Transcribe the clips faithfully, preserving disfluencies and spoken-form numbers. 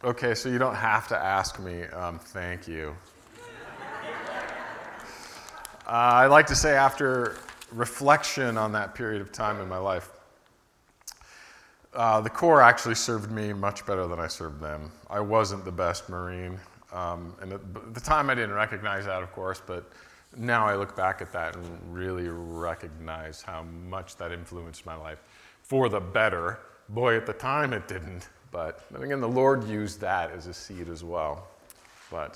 Okay, so you don't have to ask me. Um, thank you. uh, I'd like to say after reflection on that period of time in my life, uh, the Corps actually served me much better than I served them. I wasn't the best Marine. Um, and at the time I didn't recognize that, of course, but now I look back at that and really recognize how much that influenced my life for the better. Boy, at the time it didn't. But then again, the Lord used that as a seed as well. But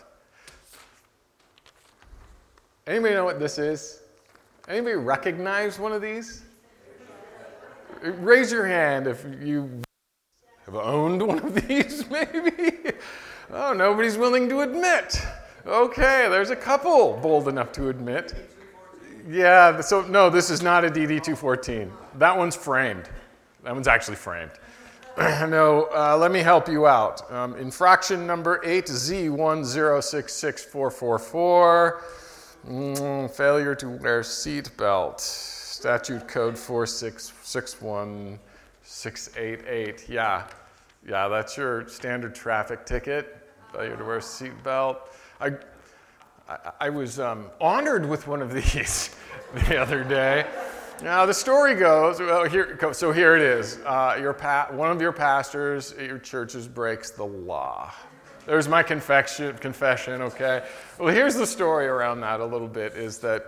anybody know what this is? Anybody recognize one of these? Raise your hand if you have owned one of these, maybe. Oh, nobody's willing to admit. Okay, there's a couple bold enough to admit. Yeah, so no, this is not a D D two fourteen. That one's framed. That one's actually framed. No, uh, let me help you out. Um, infraction number eight, Z one zero six six four four four. Mm, failure to wear seat belt. Statute code four six six one six eight eight. Yeah, yeah, that's your standard traffic ticket. Failure to wear seat belt. I, I, I was um, honored with one of these the other day. Now, the story goes, well, here, so here it is. Uh, your pa- one of your pastors at your churches breaks the law. There's my confession, confession, okay? Well, here's the story around that a little bit, is that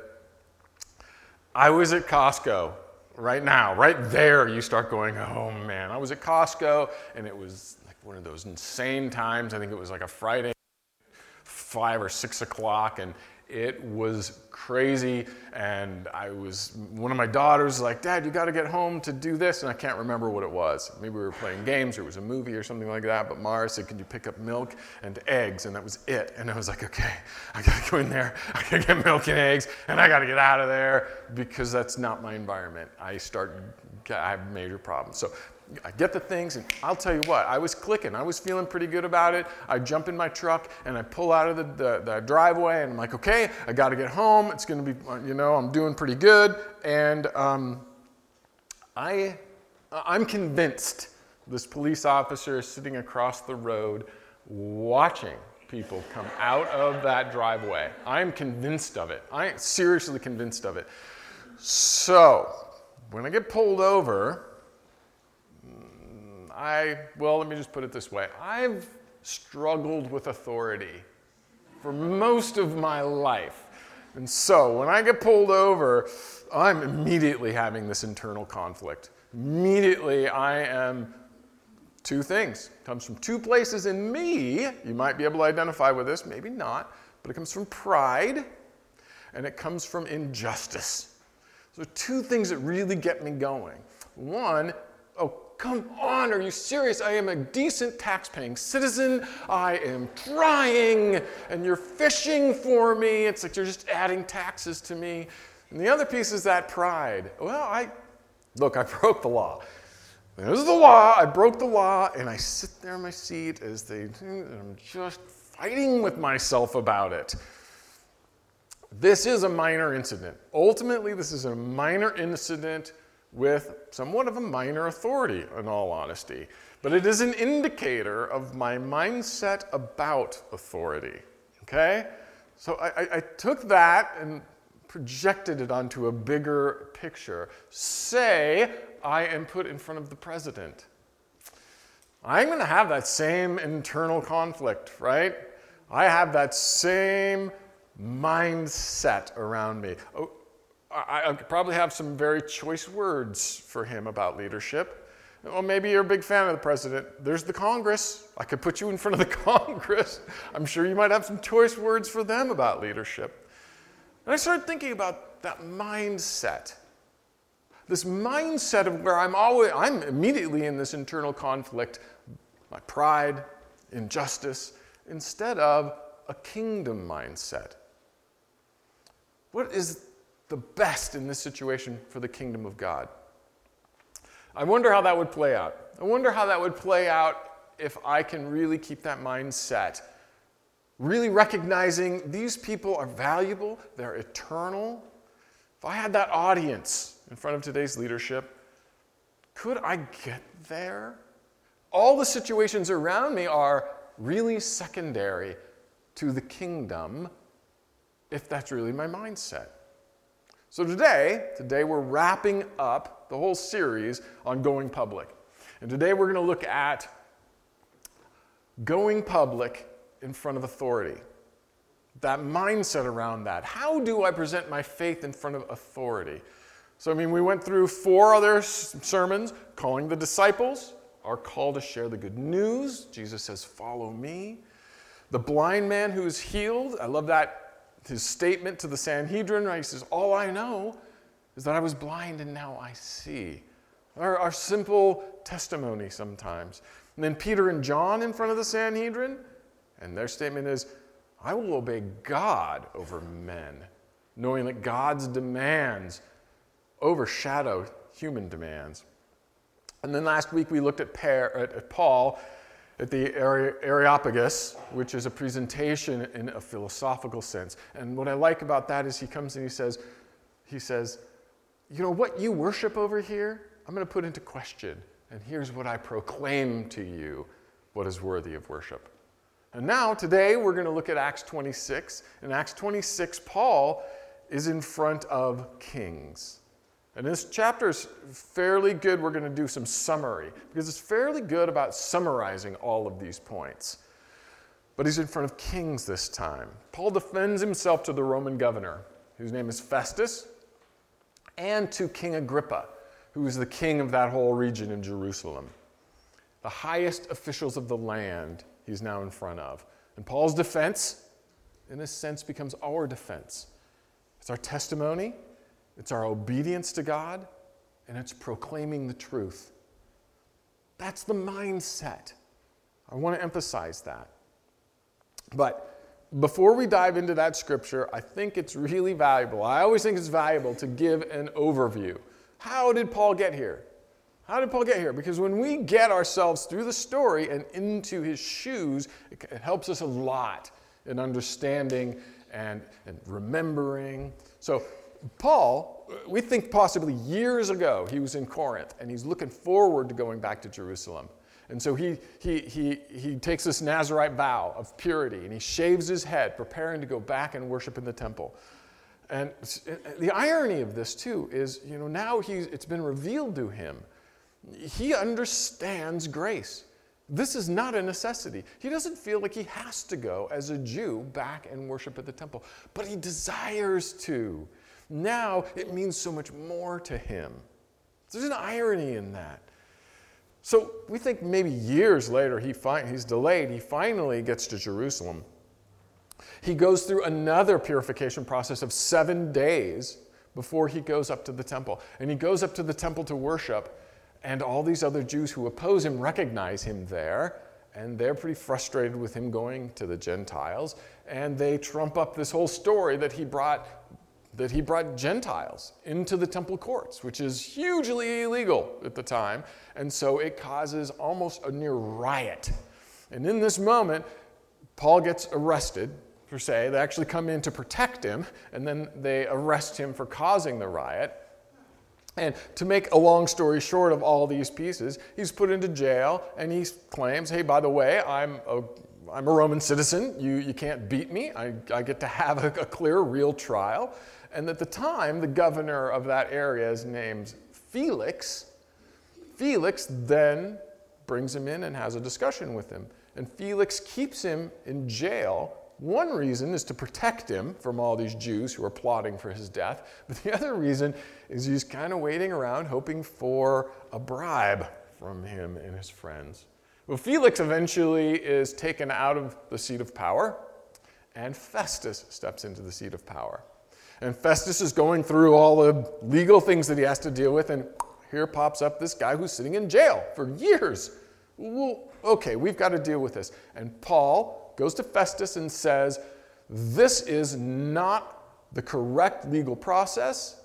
I was at Costco right now. Right there, you start going, oh, man. I was at Costco, and it was like one of those insane times. I think it was like a Friday, five or six o'clock, and it was crazy, and I was, one of my daughters was like, Dad, you got to get home to do this, and I can't remember what it was. Maybe we were playing games, or it was a movie or something like that, but Mara said, can you pick up milk and eggs, and that was it. And I was like, okay, I got to go in there, I got to get milk and eggs, and I got to get out of there, because that's not my environment. I start, I have major problems. So I get the things, and I'll tell you what, I was clicking. I was feeling pretty good about it. I jump in my truck, and I pull out of the, the, the driveway, and I'm like, okay, I got to get home. It's going to be, you know, I'm doing pretty good. And um, I, I'm convinced this police officer is sitting across the road watching people come out of that driveway. I'm convinced of it. I'm seriously convinced of it. So when I get pulled over, I, well, let me just put it this way. I've struggled with authority for most of my life. And so when I get pulled over, I'm immediately having this internal conflict. Immediately I am two things. It comes from two places in me. You might be able to identify with this, maybe not, but it comes from pride and it comes from injustice. So two things that really get me going. One, oh, come on, are you serious? I am a decent tax-paying citizen. I am trying, and you're fishing for me. It's like you're just adding taxes to me. And the other piece is that pride. Well, I, look, I broke the law. This is the law. I broke the law, and I sit there in my seat as they do, and I'm just fighting with myself about it. This is a minor incident. Ultimately, this is a minor incident with somewhat of a minor authority, in all honesty. But it is an indicator of my mindset about authority, okay? So I, I, I took that and projected it onto a bigger picture. Say I am put in front of the president. I'm going to have that same internal conflict, right? I have that same mindset around me. Oh, I, I probably have some very choice words for him about leadership. Well, maybe you're a big fan of the president. There's the Congress. I could put you in front of the Congress. I'm sure you might have some choice words for them about leadership. And I started thinking about that mindset. This mindset of where I'm always, I'm immediately in this internal conflict, my pride, injustice, instead of a kingdom mindset. What is the best in this situation for the kingdom of God? I wonder how that would play out. I wonder how that would play out if I can really keep that mindset, really recognizing these people are valuable, they're eternal. If I had that audience in front of today's leadership, could I get there? All the situations around me are really secondary to the kingdom if that's really my mindset. So today, today we're wrapping up the whole series on going public. And today we're going to look at going public in front of authority. That mindset around that. How do I present my faith in front of authority? So, I mean, we went through four other sermons, calling the disciples, our call to share the good news. Jesus says, follow me. The blind man who is healed. I love that, his statement to the Sanhedrin, right? He says, all I know is that I was blind and now I see. Our, our simple testimony sometimes. And then Peter and John in front of the Sanhedrin, and their statement is, I will obey God over men, knowing that God's demands overshadow human demands. And then last week we looked at, per, at, at Paul at the Areopagus, which is a presentation in a philosophical sense. And what I like about that is he comes and he says, he says, you know what you worship over here, I'm going to put into question. And here's what I proclaim to you, what is worthy of worship. And now, today, we're going to look at Acts twenty-six. In Acts twenty-six, Paul is in front of kings. And this chapter is fairly good. We're going to do some summary, because it's fairly good about summarizing all of these points. But he's in front of kings this time. Paul defends himself to the Roman governor, whose name is Festus, and to King Agrippa, who is the king of that whole region in Jerusalem. The highest officials of the land he's now in front of. And Paul's defense, in a sense, becomes our defense. It's our testimony, it's our obedience to God, and it's proclaiming the truth. That's the mindset. I want to emphasize that. But before we dive into that scripture, I think it's really valuable. I always think it's valuable to give an overview. How did Paul get here? How did Paul get here? Because when we get ourselves through the story and into his shoes, it, it helps us a lot in understanding and, and remembering. So Paul, we think possibly years ago, he was in Corinth, and he's looking forward to going back to Jerusalem. And so he, he, he, he takes this Nazirite vow of purity, and he shaves his head, preparing to go back and worship in the temple. And the irony of this, too, is, you know, now he's, it's been revealed to him. He understands grace. This is not a necessity. He doesn't feel like he has to go as a Jew back and worship at the temple, but he desires to. Now it means so much more to him. There's an irony in that. So we think maybe years later, he fi- he's delayed, he finally gets to Jerusalem. He goes through another purification process of seven days before he goes up to the temple. And he goes up to the temple to worship, and all these other Jews who oppose him recognize him there, and they're pretty frustrated with him going to the Gentiles, and they trump up this whole story that he brought that he brought Gentiles into the temple courts, which is hugely illegal at the time, and so it causes almost a near riot. And in this moment, Paul gets arrested, per se. They actually come in to protect him, and then they arrest him for causing the riot. And to make a long story short of all these pieces, he's put into jail, and he claims, hey, by the way, I'm a, I'm a Roman citizen. You, you can't beat me. I, I get to have a, a clear, real trial. And at the time, the governor of that area is named Felix. Felix then brings him in and has a discussion with him. And Felix keeps him in jail. One reason is to protect him from all these Jews who are plotting for his death. But the other reason is he's kind of waiting around hoping for a bribe from him and his friends. Well, Felix eventually is taken out of the seat of power, and Festus steps into the seat of power. And Festus is going through all the legal things that he has to deal with, and here pops up this guy who's sitting in jail for years. Well, okay, we've got to deal with this. And Paul goes to Festus and says, this is not the correct legal process.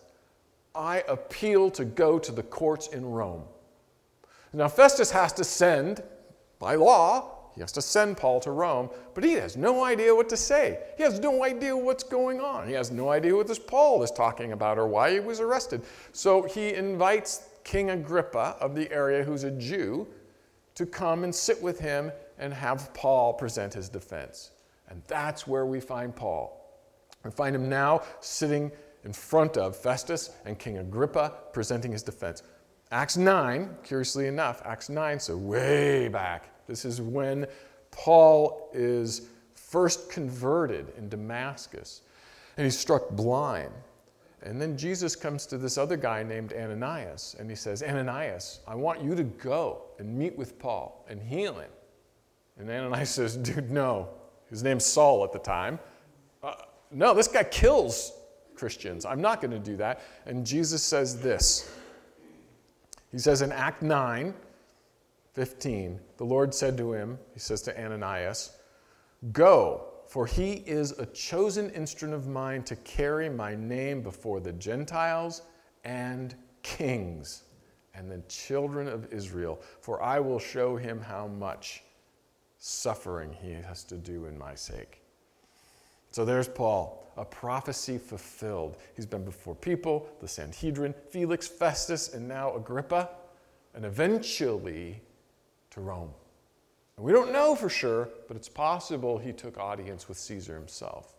I appeal to go to the courts in Rome. Now, Festus has to send, by law, he has to send Paul to Rome, but he has no idea what to say. He has no idea what's going on. He has no idea what this Paul is talking about or why he was arrested. So he invites King Agrippa of the area, who's a Jew, to come and sit with him and have Paul present his defense. And that's where we find Paul. We find him now sitting in front of Festus and King Agrippa presenting his defense. Acts nine, curiously enough, Acts nine, so way back. This is when Paul is first converted in Damascus, and he's struck blind. And then Jesus comes to this other guy named Ananias, and he says, Ananias, I want you to go and meet with Paul and heal him. And Ananias says, dude, no. His name's Saul at the time. Uh, no, this guy kills Christians. I'm not going to do that. And Jesus says this. He says in Act nine, fifteen, the Lord said to him, he says to Ananias, go, for he is a chosen instrument of mine to carry my name before the Gentiles and kings and the children of Israel, for I will show him how much suffering he has to do in my sake. So there's Paul, a prophecy fulfilled. He's been before people, the Sanhedrin, Felix, Festus, and now Agrippa, and eventually to Rome. And we don't know for sure, but it's possible he took audience with Caesar himself.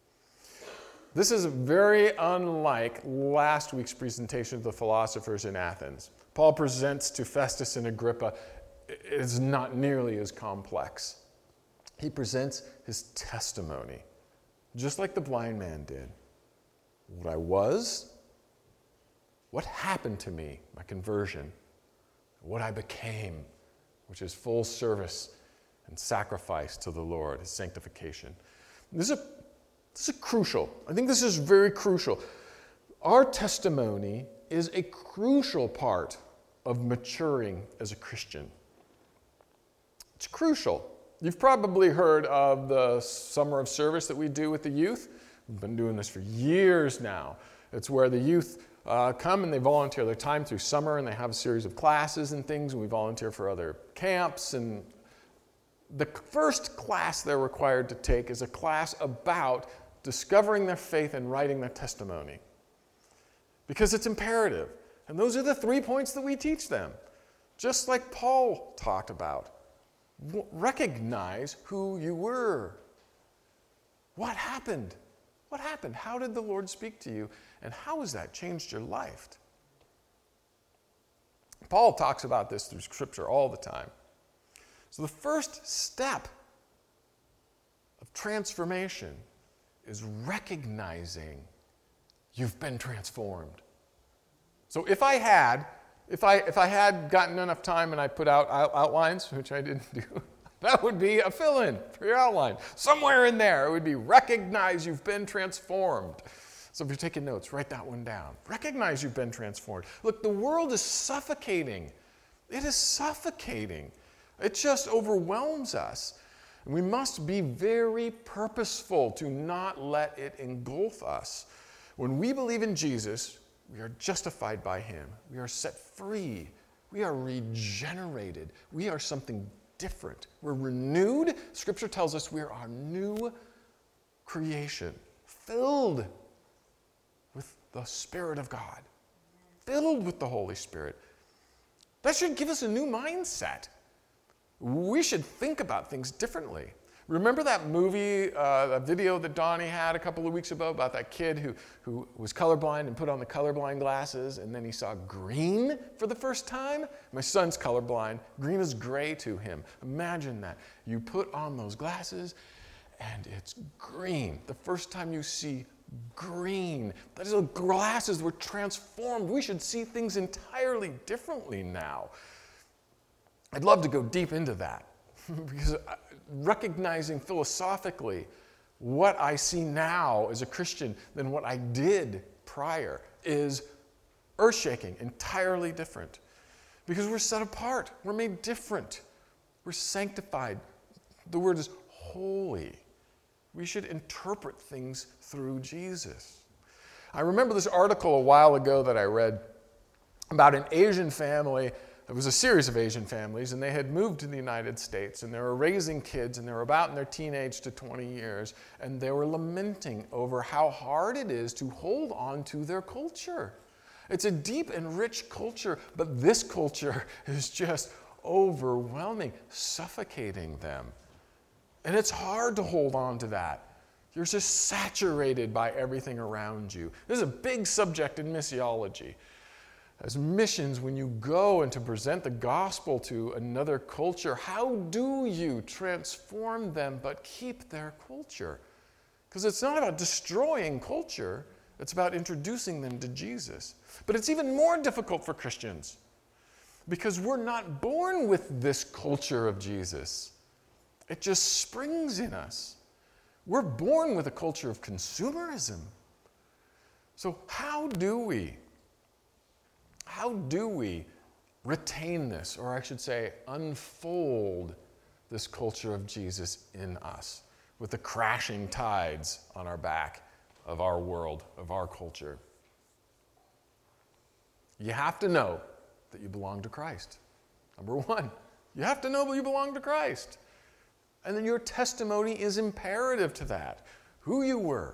This is very unlike last week's presentation of the philosophers in Athens. Paul presents to Festus and Agrippa. It is not nearly as complex. He presents his testimony, just like the blind man did. What I was, what happened to me, my conversion, what I became, which is full service and sacrifice to the Lord, his sanctification. This is, a, this is crucial. I think this is very crucial. Our testimony is a crucial part of maturing as a Christian. It's crucial. You've probably heard of the summer of service that we do with the youth. We've been doing this for years now. It's where the youth uh, come and they volunteer their time through summer, and they have a series of classes and things, and we volunteer for other camps. And the first class they're required to take is a class about discovering their faith and writing their testimony, because it's imperative. And those are the three points that we teach them, just like Paul talked about. Recognize who you were. What happened? What happened? How did the Lord speak to you? And how has that changed your life? Paul talks about this through Scripture all the time. So the first step of transformation is recognizing you've been transformed. So if I had If I if I had gotten enough time and I put out outlines, which I didn't do, that would be a fill-in for your outline. Somewhere in there, it would be recognize you've been transformed. So if you're taking notes, write that one down. Recognize you've been transformed. Look, the world is suffocating. It is suffocating. It just overwhelms us. And we must be very purposeful to not let it engulf us. When we believe in Jesus, we are justified by him. We are set free. We are regenerated. We are something different. We're renewed. Scripture tells us we are our new creation, filled with the Spirit of God, filled with the Holy Spirit. That should give us a new mindset. We should think about things differently. Remember that movie, uh, that video that Donnie had a couple of weeks ago about that kid who, who was colorblind and put on the colorblind glasses, and then he saw green for the first time? My son's colorblind. Green is gray to him. Imagine that. You put on those glasses, and it's green. The first time you see green, those glasses were transformed. We should see things entirely differently now. I'd love to go deep into that because recognizing philosophically what I see now as a Christian than what I did prior is earth-shaking, entirely different. Because we're set apart. We're made different. We're sanctified. The word is holy. We should interpret things through Jesus. I remember this article a while ago that I read about an Asian family. It was a series of Asian families, and they had moved to the United States, and they were raising kids, and they were about in their teenage to twenty years, and they were lamenting over how hard it is to hold on to their culture. It's a deep and rich culture, but this culture is just overwhelming, suffocating them. And it's hard to hold on to that. You're just saturated by everything around you. This is a big subject in missiology. As missions, when you go and to present the gospel to another culture, how do you transform them but keep their culture? Because it's not about destroying culture, it's about introducing them to Jesus. But it's even more difficult for Christians because we're not born with this culture of Jesus. It just springs in us. We're born with a culture of consumerism. So how do we, how do we retain this, or I should say unfold this culture of Jesus in us with the crashing tides on our back of our world, of our culture? You have to know that you belong to Christ. Number one, you have to know that you belong to Christ. And then your testimony is imperative to that. Who you were,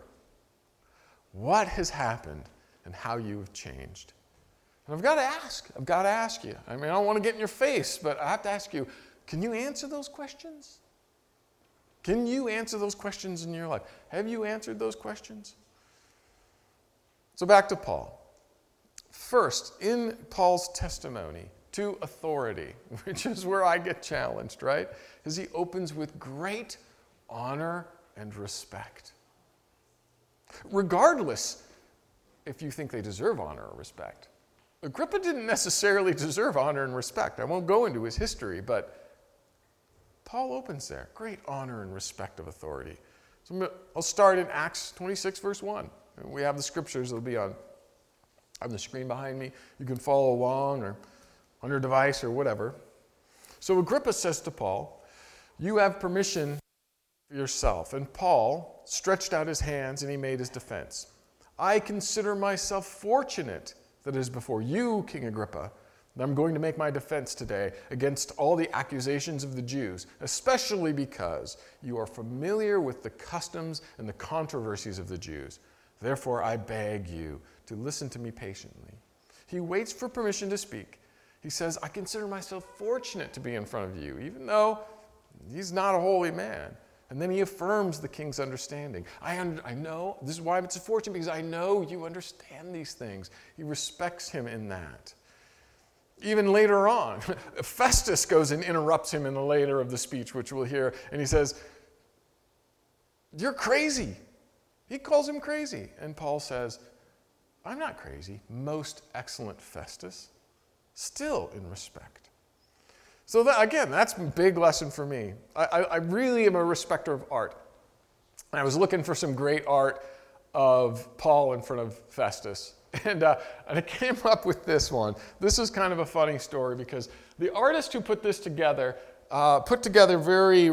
what has happened, and how you have changed. And I've got to ask, I've got to ask you. I mean, I don't want to get in your face, but I have to ask you, can you answer those questions? Can you answer those questions in your life? Have you answered those questions? So back to Paul. First, in Paul's testimony to authority, which is where I get challenged, right? Because he opens with great honor and respect. Regardless if you think they deserve honor or respect. Agrippa didn't necessarily deserve honor and respect. I won't go into his history, but Paul opens there. Great honor and respect of authority. So I'll start in Acts twenty-six, verse one. We have the scriptures that'll be on, on the screen behind me. You can follow along or on your device or whatever. So Agrippa says to Paul, "You have permission for yourself." And Paul stretched out his hands and he made his defense. "I consider myself fortunate that it is before you, King Agrippa, that I'm going to make my defense today against all the accusations of the Jews, especially because you are familiar with the customs and the controversies of the Jews. Therefore, I beg you to listen to me patiently." He waits for permission to speak. He says, "I consider myself fortunate to be in front of you," even though he's not a holy man. And then he affirms the king's understanding. I, un- I know, this is why it's a fortune, because I know you understand these things. He respects him in that. Even later on, Festus goes and interrupts him in the later of the speech, which we'll hear, and he says, "You're crazy." He calls him crazy. And Paul says, "I'm not crazy, most excellent Festus," still in respect. So that, again, that's a big lesson for me. I, I, I really am a respecter of art. And I was looking for some great art of Paul in front of Festus. And, uh, and I came up with this one. This is kind of a funny story because the artist who put this together uh, put together very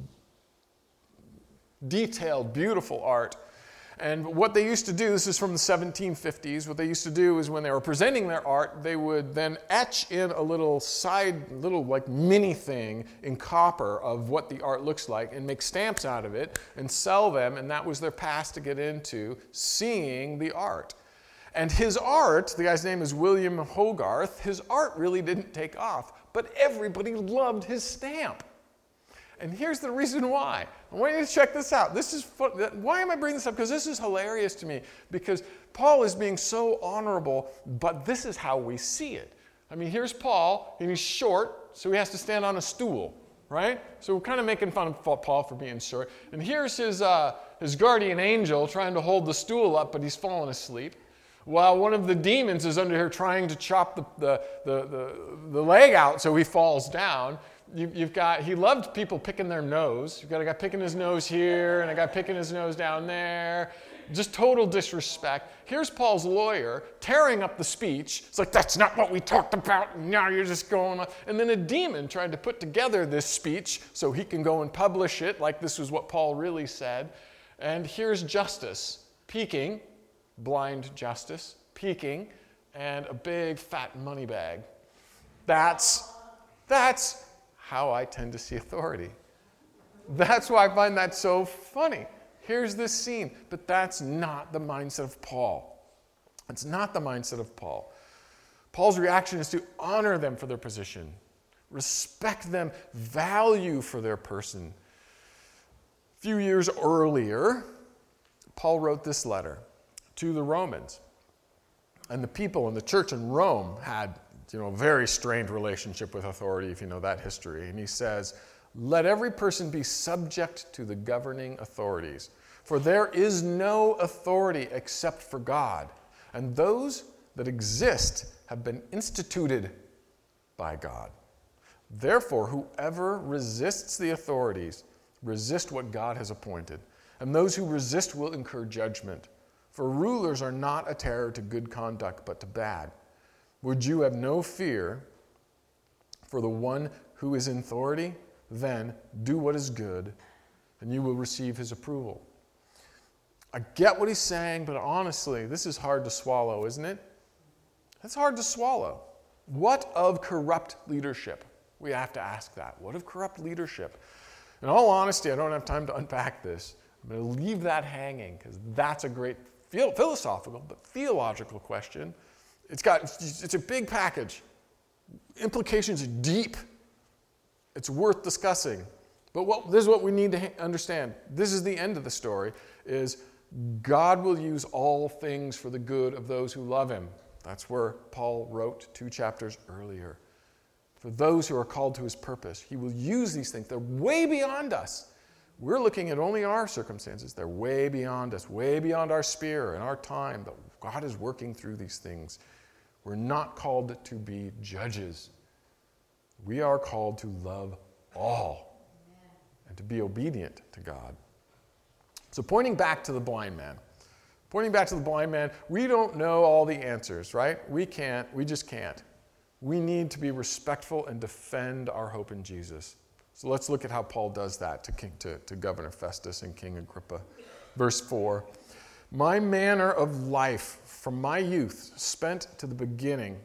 detailed, beautiful art. And what they used to do, this is from the seventeen fifties, what they used to do is when they were presenting their art, they would then etch in a little side, little like mini thing in copper of what the art looks like and make stamps out of it and sell them, and that was their pass to get into seeing the art. And his art, the guy's name is William Hogarth, his art really didn't take off, but everybody loved his stamp. And here's the reason why. I want you to check this out. This is fun. Why am I bringing this up? Because this is hilarious to me. Because Paul is being so honorable, but this is how we see it. I mean, here's Paul, and he's short, so he has to stand on a stool, right? So we're kind of making fun of Paul for being short. And here's his, uh, his guardian angel trying to hold the stool up, but he's fallen asleep. While one of the demons is under here trying to chop the, the, the, the, the leg out so he falls down. You, you've got, he loved people picking their nose. You've got a guy picking his nose here and a guy picking his nose down there. Just total disrespect. Here's Paul's lawyer tearing up the speech. It's like, that's not what we talked about. Now you're just going on. And then a demon tried to put together this speech so he can go and publish it like this was what Paul really said. And here's Justice peeking, blind Justice peeking, and a big fat money bag. That's, that's, how I tend to see authority. That's why I find that so funny. Here's this scene, but that's not the mindset of Paul. It's not the mindset of Paul. Paul's reaction is to honor them for their position, respect them, value for their person. A few years earlier, Paul wrote this letter to the Romans. And the people in the church in Rome had, you know, a very strained relationship with authority, if you know that history. And he says, "Let every person be subject to the governing authorities, for there is no authority except for God, and those that exist have been instituted by God. Therefore, whoever resists the authorities, resist what God has appointed, and those who resist will incur judgment. For rulers are not a terror to good conduct, but to bad. Would you have no fear for the one who is in authority? Then do what is good, and you will receive his approval." I get what he's saying, but honestly, this is hard to swallow, isn't it? It's hard to swallow. What of corrupt leadership? We have to ask that. What of corrupt leadership? In all honesty, I don't have time to unpack this. I'm going to leave that hanging because that's a great philosophical but theological question. It's got it's a big package. Implications are deep. It's worth discussing. But what, this is what we need to understand. This is the end of the story, is God will use all things for the good of those who love him. That's where Paul wrote two chapters earlier. For those who are called to his purpose, he will use these things. They're way beyond us. We're looking at only our circumstances. They're way beyond us, way beyond our sphere and our time. But God is working through these things. We're not called to be judges. We are called to love all and to be obedient to God. So pointing back to the blind man, pointing back to the blind man, we don't know all the answers, right? We can't. We just can't. We need to be respectful and defend our hope in Jesus. So let's look at how Paul does that to, King, to, to Governor Festus and King Agrippa. Verse four, "My manner of life from my youth, spent to the beginning,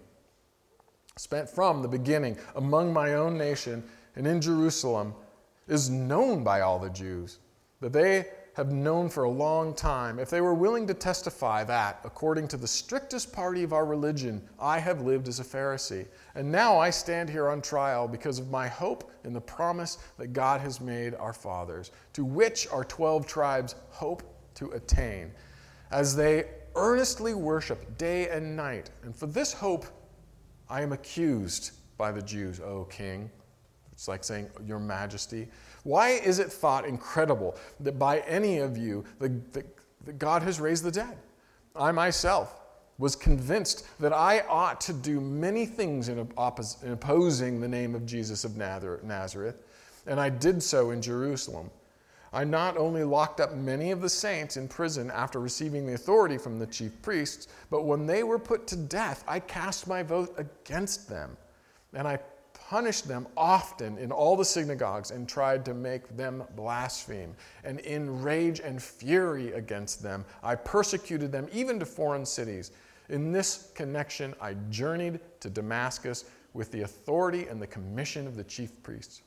spent from the beginning among my own nation and in Jerusalem, is known by all the Jews, that they have known for a long time, if they were willing to testify that, according to the strictest party of our religion, I have lived as a Pharisee. And now I stand here on trial because of my hope in the promise that God has made our fathers, to which our twelve tribes hope to attain, as they earnestly worship day and night. And for this hope I am accused by the Jews, O King." It's like saying, "Your Majesty. Why is it thought incredible that by any of you that, that, that God has raised the dead? I myself was convinced that I ought to do many things in, oppos- in opposing the name of Jesus of Nazareth, and I did so in Jerusalem. I not only locked up many of the saints in prison after receiving the authority from the chief priests, but when they were put to death, I cast my vote against them, and I punished them often in all the synagogues and tried to make them blaspheme. And in rage and fury against them, I persecuted them even to foreign cities. In this connection, I journeyed to Damascus with the authority and the commission of the chief priests."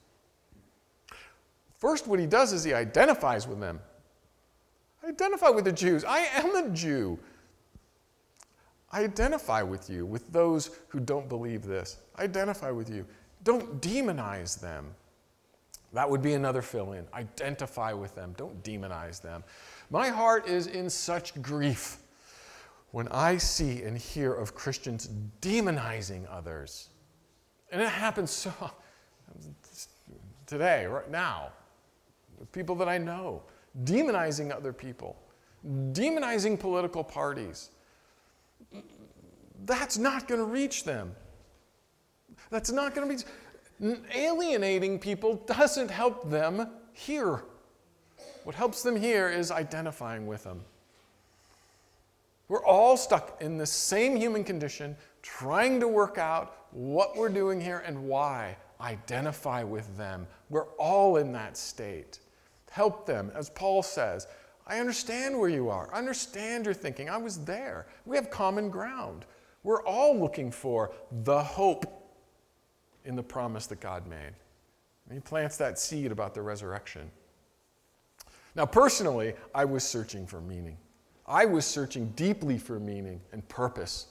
First, what he does is he identifies with them. I identify with the Jews. I am a Jew. I identify with you, with those who don't believe this. I identify with you. Don't demonize them. That would be another fill-in. Identify with them. Don't demonize them. My heart is in such grief when I see and hear of Christians demonizing others. And it happens so today, right now, with people that I know, demonizing other people, demonizing political parties. That's not going to reach them. That's not going to be... Alienating people doesn't help them hear. What helps them hear is identifying with them. We're all stuck in the same human condition, trying to work out what we're doing here and why. Identify with them. We're all in that state. Help them. As Paul says, I understand where you are. I understand your thinking. I was there. We have common ground. We're all looking for the hope in the promise that God made. And he plants that seed about the resurrection. Now, personally, I was searching for meaning. I was searching deeply for meaning and purpose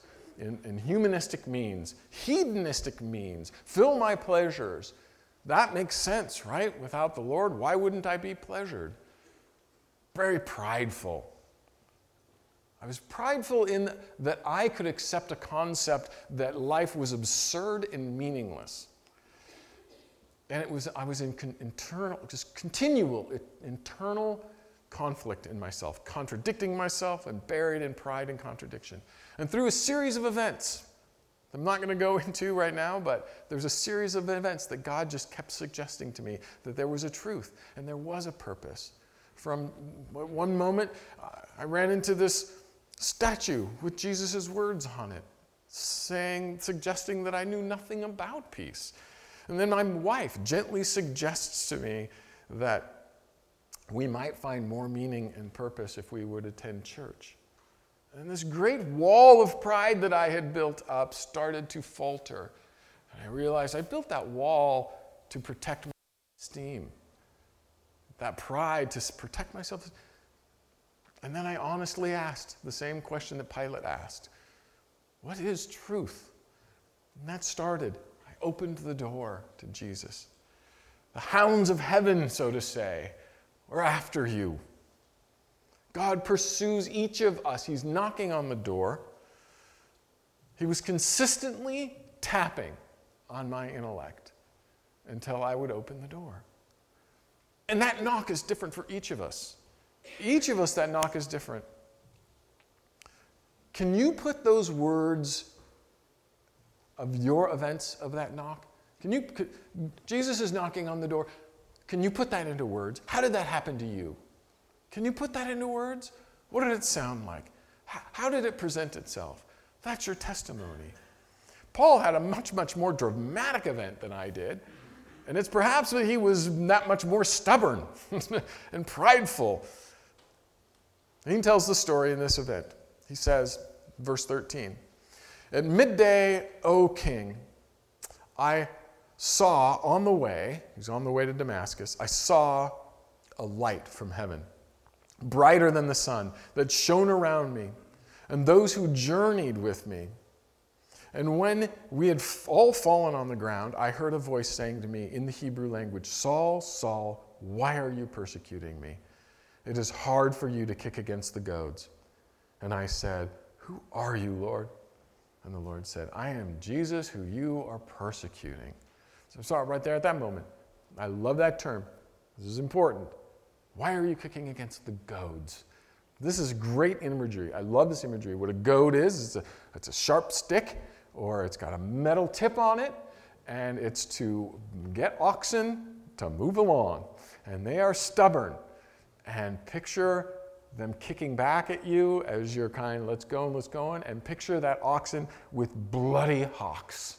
in, in humanistic means, hedonistic means, fill my pleasures. That makes sense, right? Without the Lord, why wouldn't I be pleasured? Very prideful. I was prideful in that I could accept a concept that life was absurd and meaningless. And it was I was in con- internal, just continual internal conflict in myself, contradicting myself and buried in pride and contradiction. And through a series of events, I'm not going to go into right now, but there's a series of events that God just kept suggesting to me that there was a truth and there was a purpose. From one moment, I ran into this statue with Jesus' words on it, saying, suggesting that I knew nothing about peace. And then my wife gently suggests to me that we might find more meaning and purpose if we would attend church. And this great wall of pride that I had built up started to falter. And I realized I built that wall to protect my esteem, that pride to protect myself. And then I honestly asked the same question that Pilate asked. What is truth? And that started. I opened the door to Jesus. The hounds of heaven, so to say, are after you. God pursues each of us. He's knocking on the door. He was consistently tapping on my intellect until I would open the door. And that knock is different for each of us. Each of us, that knock is different. Can you put those words of your events of that knock? Can you? Could, Jesus is knocking on the door. Can you put that into words? How did that happen to you? Can you put that into words? What did it sound like? How, how did it present itself? That's your testimony. Paul had a much, much more dramatic event than I did. And it's perhaps that he was that much more stubborn and prideful. He tells the story in this event. He says, verse thirteen, "At midday, O king, I saw on the way," he's on the way to Damascus, "I saw a light from heaven, brighter than the sun, that shone around me, and those who journeyed with me. And when we had all fallen on the ground, I heard a voice saying to me in the Hebrew language, 'Saul, Saul, why are you persecuting me? It is hard for you to kick against the goads.' And I said, 'Who are you, Lord?' And the Lord said, 'I am Jesus who you are persecuting.'" So I saw it right there at that moment. I love that term. This is important. Why are you kicking against the goads? This is great imagery. I love this imagery. What a goad is, it's a, it's a sharp stick, or it's got a metal tip on it, and it's to get oxen to move along. And they are stubborn. And picture them kicking back at you as you're kind of, let's go, let's go, and picture that oxen with bloody hocks.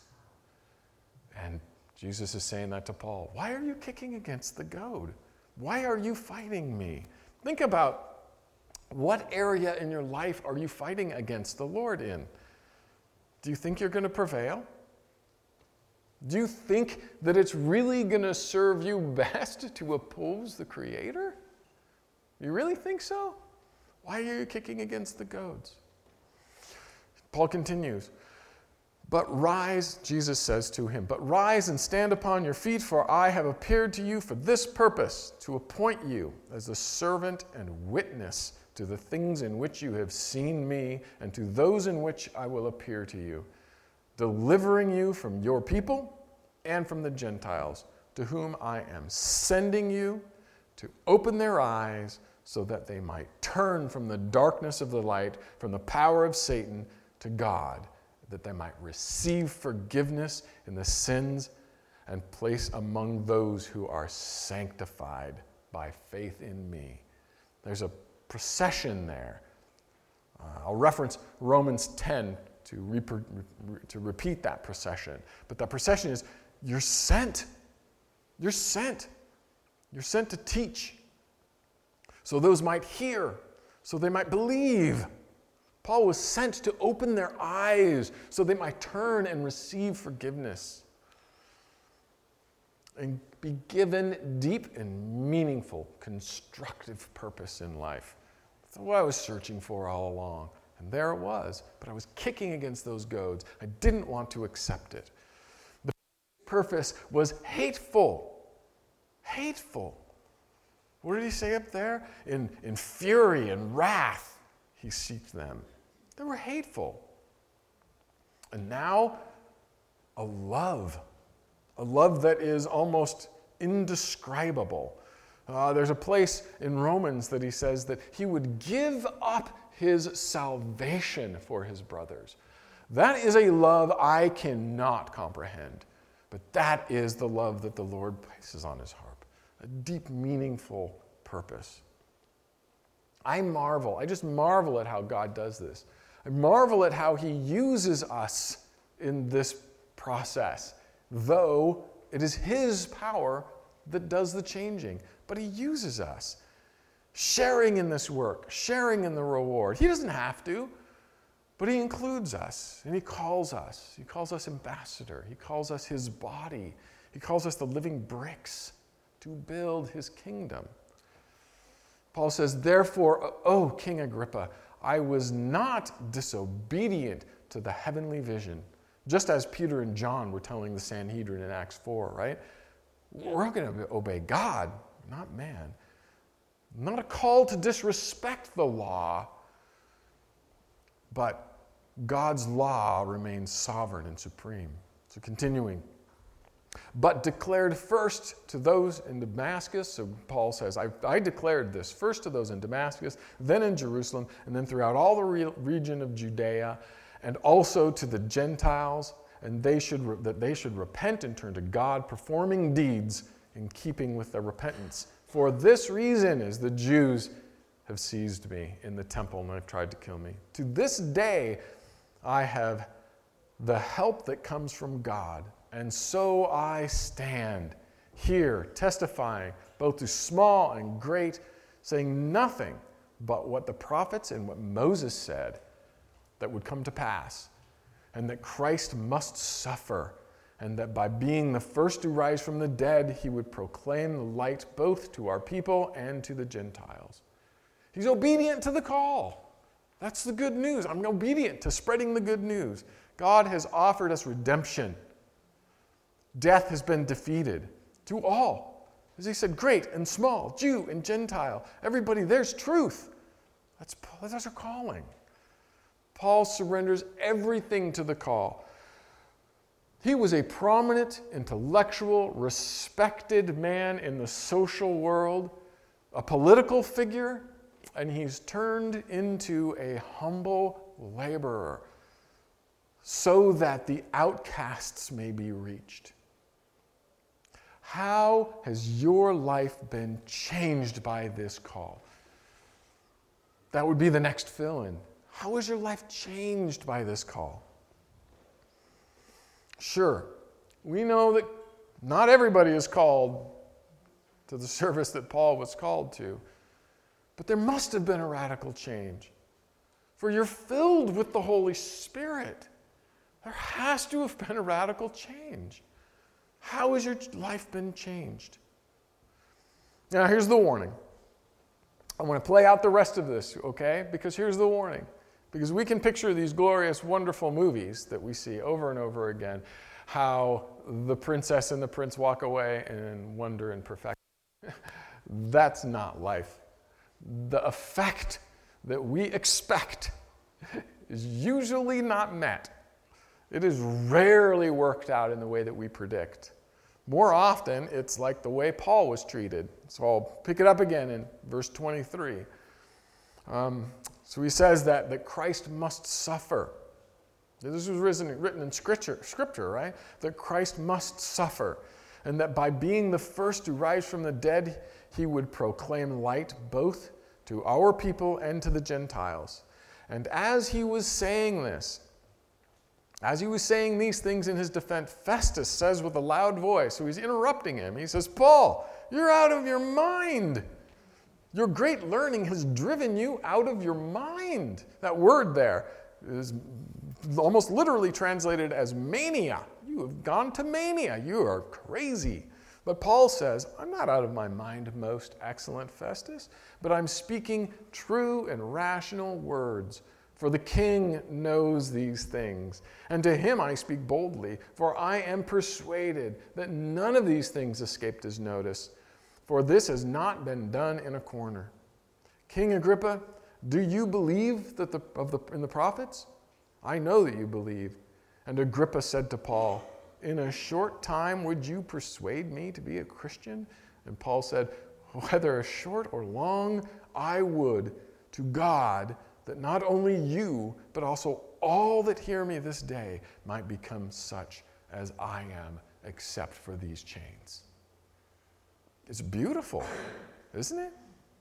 And Jesus is saying that to Paul. Why are you kicking against the goad? Why are you fighting me? Think about what area in your life are you fighting against the Lord in? Do you think you're going to prevail? Do you think that it's really going to serve you best to oppose the Creator? You really think so? Why are you kicking against the goads? Paul continues, "But rise," Jesus says to him, "but rise and stand upon your feet, for I have appeared to you for this purpose, to appoint you as a servant and witness to the things in which you have seen me, and to those in which I will appear to you, delivering you from your people and from the Gentiles, to whom I am sending you, to open their eyes, so that they might turn from the darkness of the light, from the power of Satan, to God, that they might receive forgiveness in the sins and place among those who are sanctified by faith in me." There's a procession there. Uh, I'll reference Romans ten to, re- to repeat that procession. But that procession is, you're sent. You're sent. You're sent to teach, so those might hear, so they might believe. Paul was sent to open their eyes so they might turn and receive forgiveness and be given deep and meaningful, constructive purpose in life. That's what I was searching for all along. And there it was. But I was kicking against those goads. I didn't want to accept it. The purpose was hateful. Hateful. What did he say up there? In, in fury and wrath, he seeked them. They were hateful. And now, a love. A love that is almost indescribable. Uh, there's a place in Romans that he says that he would give up his salvation for his brothers. That is a love I cannot comprehend. But that is the love that the Lord places on his heart. A deep, meaningful purpose. I marvel. I just marvel at how God does this. I marvel at how he uses us in this process, though it is his power that does the changing. But he uses us, sharing in this work, sharing in the reward. He doesn't have to, but he includes us, and he calls us. He calls us ambassador. He calls us his body. He calls us the living bricks to build his kingdom. Paul says, therefore, O King Agrippa, I was not disobedient to the heavenly vision, just as Peter and John were telling the Sanhedrin in Acts four, right? We're going to obey God, not man. Not a call to disrespect the law, but God's law remains sovereign and supreme. So continuing. But declared first to those in Damascus, so Paul says, I, I declared this first to those in Damascus, then in Jerusalem, and then throughout all the re- region of Judea, and also to the Gentiles, and they should re- that they should repent and turn to God, performing deeds in keeping with their repentance. For this reason is the Jews have seized me in the temple and have tried to kill me. To this day I have the help that comes from God, and so I stand here testifying both to small and great, saying nothing but what the prophets and what Moses said that would come to pass, and that Christ must suffer, and that by being the first to rise from the dead, he would proclaim the light both to our people and to the Gentiles. He's obedient to the call. That's the good news. I'm obedient to spreading the good news. God has offered us redemption. Death has been defeated to all. As he said, great and small, Jew and Gentile, everybody, there's truth. That's, that's our calling. Paul surrenders everything to the call. He was a prominent, intellectual, respected man in the social world, a political figure, and he's turned into a humble laborer so that the outcasts may be reached. How has your life been changed by this call? That would be the next fill-in. How is your life changed by this call? Sure, we know that not everybody is called to the service that Paul was called to, but there must have been a radical change. For you're filled with the Holy Spirit. There has to have been a radical change. How has your life been changed? Now, here's the warning. I want to play out the rest of this, okay? Because here's the warning. Because we can picture these glorious, wonderful movies that we see over and over again, how the princess and the prince walk away in wonder and perfection. That's not life. The effect that we expect is usually not met. It is rarely worked out in the way that we predict. More often, it's like the way Paul was treated. So I'll pick it up again in verse twenty-three. Um, so he says that, that Christ must suffer. This was written, written in scripture, scripture, right? That Christ must suffer. And that by being the first to rise from the dead, he would proclaim light both to our people and to the Gentiles. And as he was saying this, as he was saying these things in his defense, Festus says with a loud voice, so he's interrupting him, he says, Paul, you're out of your mind. Your great learning has driven you out of your mind. That word there is almost literally translated as mania. You have gone to mania. You are crazy. But Paul says, I'm not out of my mind, most excellent Festus, but I'm speaking true and rational words. for the king knows these things. And to him I speak boldly, for I am persuaded that none of these things escaped his notice, for this has not been done in a corner. King Agrippa, do you believe that the, of the, in the prophets? I know that you believe. And Agrippa said to Paul, in a short time would you persuade me to be a Christian? And Paul said, whether short or long, I would to God that not only you, but also all that hear me this day might become such as I am, except for these chains. It's beautiful, isn't it?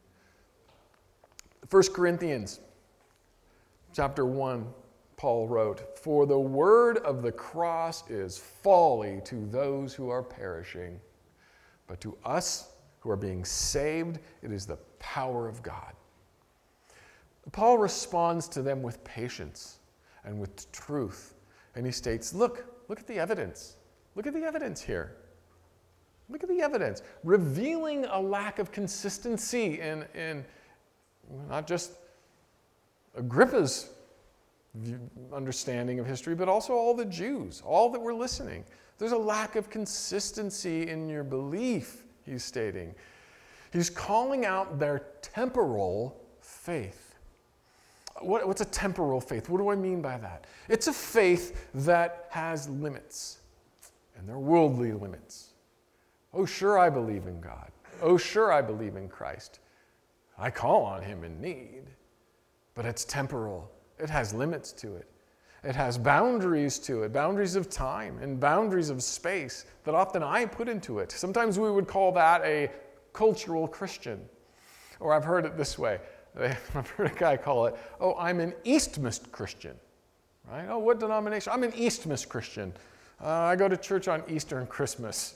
First Corinthians chapter one, Paul wrote, for the word of the cross is folly to those who are perishing, but to us who are being saved, it is the power of God. Paul responds to them with patience and with truth, and he states, look, look at the evidence. Look at the evidence here. Look at the evidence, revealing a lack of consistency in, in not just Agrippa's understanding of history, but also all the Jews, all that were listening. There's a lack of consistency in your belief, he's stating. He's calling out their temporal faith. What, what's a temporal faith? What do I mean by that? It's a faith that has limits, and they're worldly limits. Oh, sure, I believe in God. Oh, sure, I believe in Christ. I call on him in need, but it's temporal. It has limits to it. It has boundaries to it, boundaries of time and boundaries of space that often I put into it. Sometimes we would call that a cultural Christian. Or I've heard it this way. I've heard a guy call it, oh, I'm an Eastmist Christian. Right? Oh, what denomination? I'm an Eastmist Christian. Uh, I go to church on Easter and Christmas.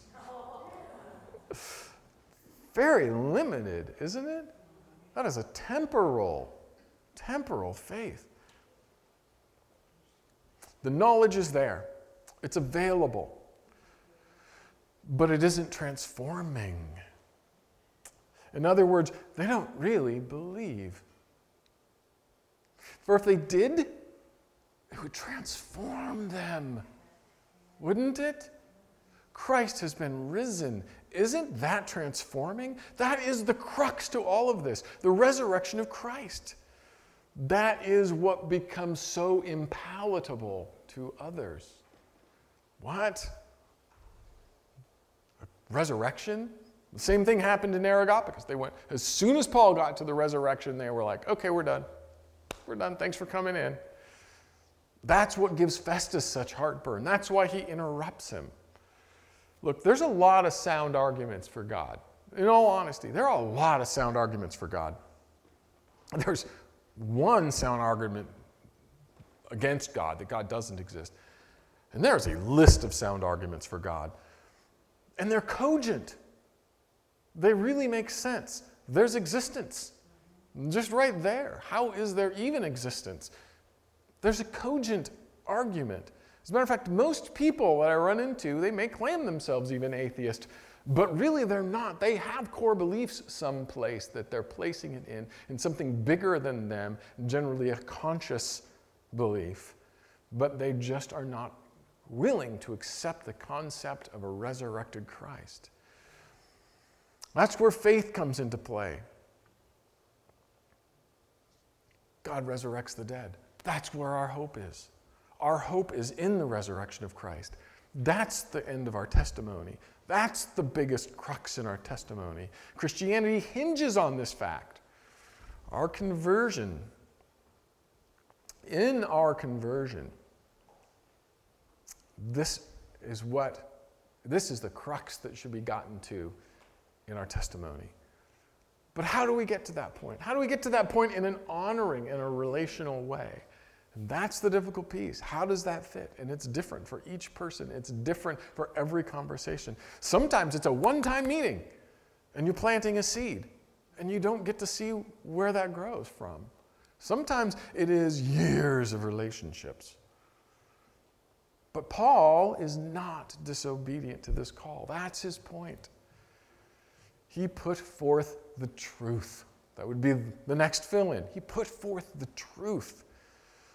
Very limited, isn't it? That is a temporal, temporal faith. The knowledge is there. It's available. But it isn't transforming. In other words, they don't really believe. For if they did, it would transform them, wouldn't it? Christ has been risen. Isn't that transforming? That is the crux to all of this, the resurrection of Christ. That is what becomes so impalatable to others. What? A resurrection? The same thing happened in Areopagus. They went, as soon as Paul got to the resurrection, they were like, okay, we're done. We're done. Thanks for coming in. That's what gives Festus such heartburn. That's why he interrupts him. Look, there's a lot of sound arguments for God. In all honesty, there are a lot of sound arguments for God. There's one sound argument against God, that God doesn't exist. And there's a list of sound arguments for God. And they're cogent. They really make sense. There's existence. Just right there. How is there even existence? There's a cogent argument. As a matter of fact, most people that I run into, they may claim themselves even atheist, but really they're not. They have core beliefs someplace that they're placing it in, in something bigger than them, generally a conscious belief, but they just are not willing to accept the concept of a resurrected Christ. That's where faith comes into play. God resurrects the dead. That's where our hope is. Our hope is in the resurrection of Christ. That's the end of our testimony. That's the biggest crux in our testimony. Christianity hinges on this fact. Our conversion, in our conversion, this is what, this is the crux that should be gotten to in our testimony. But how do we get to that point? How do we get to that point in an honoring, in a relational way? And that's the difficult piece. How does that fit? And it's different for each person. It's different for every conversation. Sometimes it's a one-time meeting, and you're planting a seed, and you don't get to see where that grows from. Sometimes it is years of relationships. But Paul is not disobedient to this call. That's his point. He put forth the truth. That would be the next fill-in. He put forth the truth.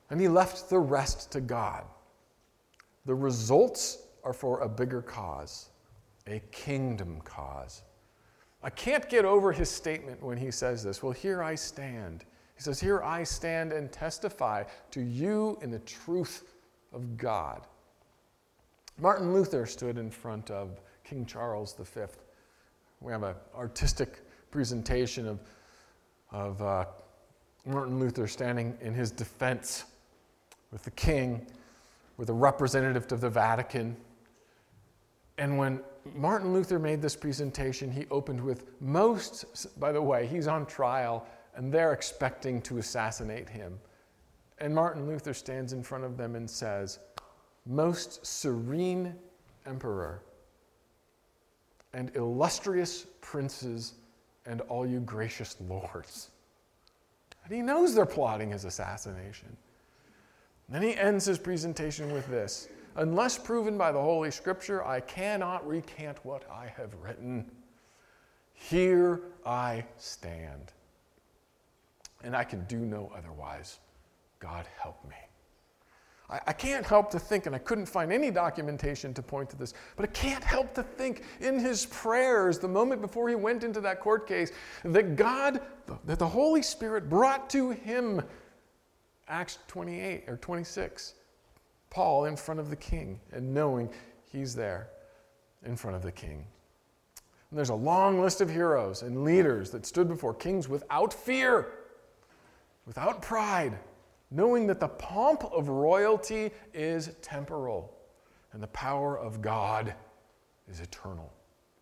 and he left the rest to God. The results are for a bigger cause, a kingdom cause. I can't get over his statement when he says this. Well, here I stand. He says, here I stand and testify to you in the truth of God. Martin Luther stood in front of King Charles the Fifth. We have an artistic presentation of, of uh, Martin Luther standing in his defense with the king, with a representative of the Vatican. And when Martin Luther made this presentation, he opened with most, by the way, he's on trial, and they're expecting to assassinate him. And Martin Luther stands in front of them and says, "Most serene emperor, and illustrious princes, and all you gracious lords." And he knows they're plotting his assassination. Then he ends his presentation with this: "Unless proven by the Holy Scripture, I cannot recant what I have written. Here I stand, and I can do no otherwise. God help me." I, I can't help to think, and I couldn't find any documentation to point to this, but I can't help to think in his prayers, the moment before he went into that court case, that God, that the Holy Spirit brought to him Acts twenty-eight or twenty-six, Paul in front of the king and knowing he's there in front of the king. And there's a long list of heroes and leaders that stood before kings without fear, without pride, knowing that the pomp of royalty is temporal and the power of God is eternal.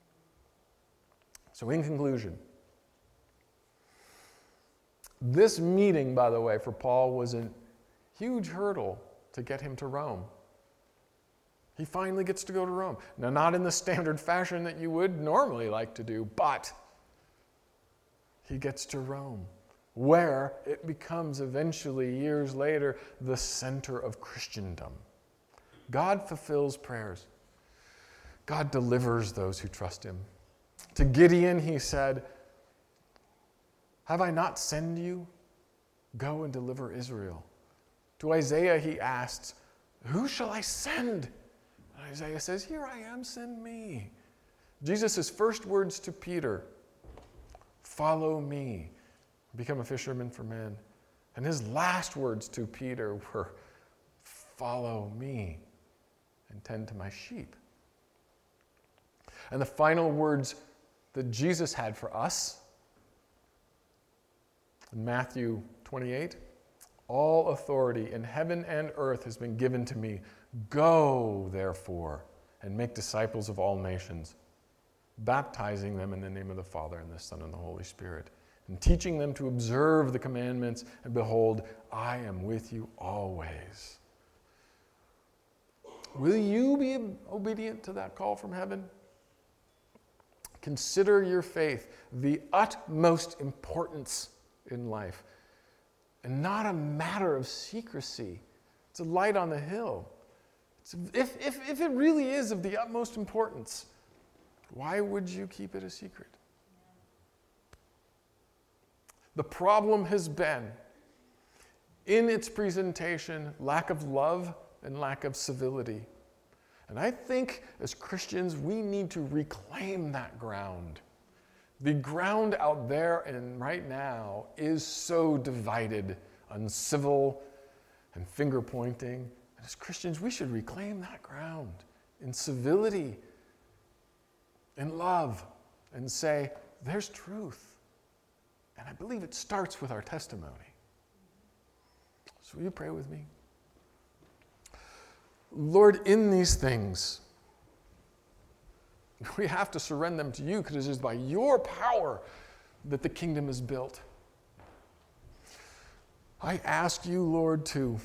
So in conclusion, this meeting, by the way, for Paul was a huge hurdle to get him to Rome. He finally gets to go to Rome. Now, not in the standard fashion that you would normally like to do, but he gets to Rome, where it becomes eventually, years later, the center of Christendom. God fulfills prayers. God delivers those who trust him. To Gideon, he said, "Have I not sent you? Go and deliver Israel." To Isaiah, he asked, "Who shall I send?" And Isaiah says, "Here I am, send me." Jesus' first words to Peter, "Follow me, become a fisherman for men." And his last words to Peter were, "Follow me and tend to my sheep." And the final words that Jesus had for us in Matthew twenty-eight, "All authority in heaven and earth has been given to me. Go, therefore, and make disciples of all nations, baptizing them in the name of the Father and the Son and the Holy Spirit, and teaching them to observe the commandments. And behold, I am with you always." Will you be obedient to that call from heaven? Consider your faith the utmost importance in life, and not a matter of secrecy. It's a light on the hill. It's, if, if, if it really is of the utmost importance, why would you keep it a secret? The problem has been, in its presentation, lack of love and lack of civility. And I think as Christians, we need to reclaim that ground. The ground out there and right now is so divided, uncivil, and finger-pointing. And as Christians, we should reclaim that ground in civility, in love, and say, there's truth. And I believe it starts with our testimony. So will you pray with me? Lord, in these things, we have to surrender them to you, because it is by your power that the kingdom is built. I ask you, Lord, to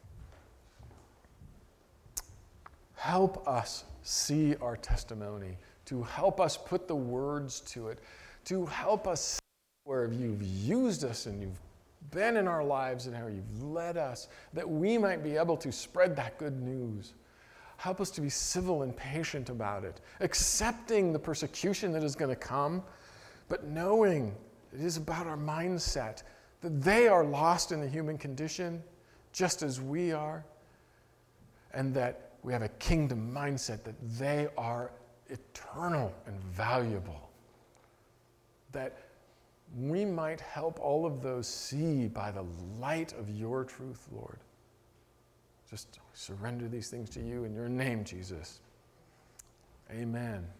help us see our testimony, to help us put the words to it, to help us see where you've used us and you've been in our lives and how you've led us, that we might be able to spread that good news. Help us to be civil and patient about it, accepting the persecution that is going to come, but knowing it is about our mindset, that they are lost in the human condition, just as we are, and that we have a kingdom mindset that they are eternal and valuable. That we might help all of those see by the light of your truth, Lord. Just surrender these things to you in your name, Jesus. Amen.